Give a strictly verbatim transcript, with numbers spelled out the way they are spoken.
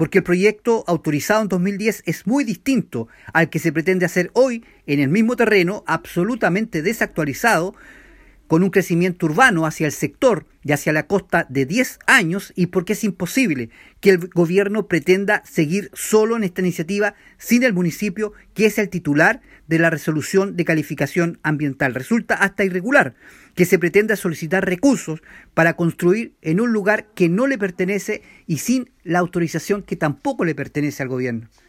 porque el proyecto autorizado en dos mil diez es muy distinto al que se pretende hacer hoy en el mismo terreno, absolutamente desactualizado, con un crecimiento urbano hacia el sector y hacia la costa de diez años, y porque es imposible que el gobierno pretenda seguir solo en esta iniciativa sin el municipio, que es el titular de la resolución de calificación ambiental. Resulta hasta irregular que se pretenda solicitar recursos para construir en un lugar que no le pertenece y sin la autorización que tampoco le pertenece al gobierno.